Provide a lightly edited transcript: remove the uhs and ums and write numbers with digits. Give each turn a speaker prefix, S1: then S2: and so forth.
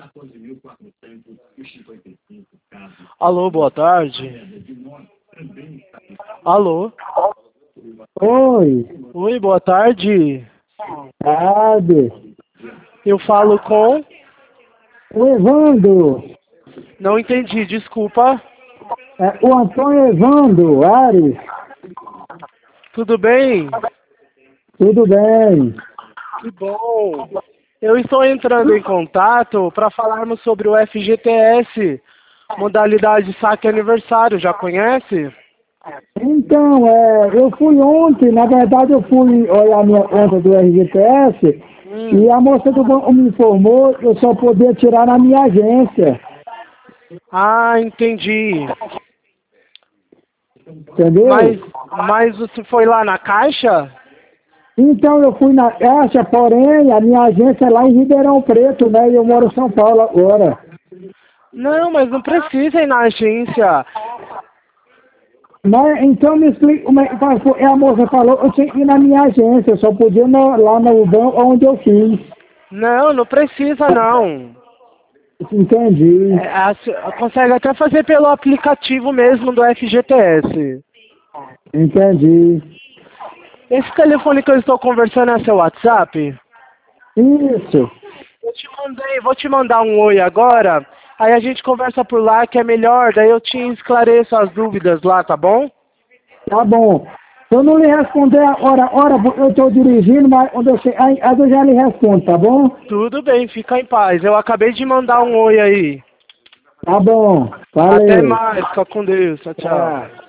S1: Alô, boa tarde. Alô?
S2: Oi,
S1: Oi, boa tarde.
S2: tarde.
S1: Eu falo com...
S2: O Evandro,
S1: Não entendi, desculpa.
S2: o Antônio Evandro Ares,
S1: Tudo bem?
S2: tudo bem?
S1: Que bom. Eu estou entrando em contato para falarmos sobre o FGTS, modalidade saque aniversário, já conhece?
S2: Então, eu fui ontem, na verdade eu fui olhar minha conta do RGTS e a moça do banco me informou que eu só podia tirar na minha agência,
S1: Ah, entendi.
S2: entendeu?
S1: Mas você foi lá na Caixa?
S2: Então eu fui na caixa, porém a minha agência é lá em Ribeirão Preto, né? E eu moro em São Paulo agora.
S1: Não, mas não precisa ir na agência.
S2: Mas então me explica como é que faz. A moça falou que eu tinha que ir na minha agência, eu só podia ir lá no banco onde eu fiz.
S1: Não precisa não.
S2: Entendi.
S1: Consegue até fazer pelo aplicativo mesmo do FGTS.
S2: Entendi.
S1: Esse telefone que eu estou conversando é seu WhatsApp?
S2: Isso.
S1: Vou te mandar um oi agora, aí a gente conversa por lá que é melhor, daí eu te esclareço as dúvidas lá, tá bom?
S2: Tá bom. Se eu não lhe responder agora, porque eu estou dirigindo, mas quando aí eu já lhe respondo, tá bom?
S1: Tudo bem, fica em paz. Eu acabei de mandar um oi aí.
S2: Tá bom.
S1: Até
S2: Valeu.
S1: mais, fica com Deus, tchau, tchau.
S2: Tchau.